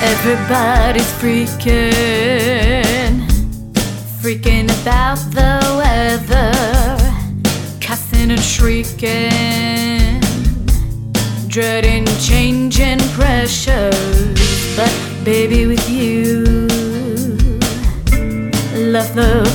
Everybody's freaking about the weather, cussing and shrieking, dreading changing pressures. But baby, with you, love the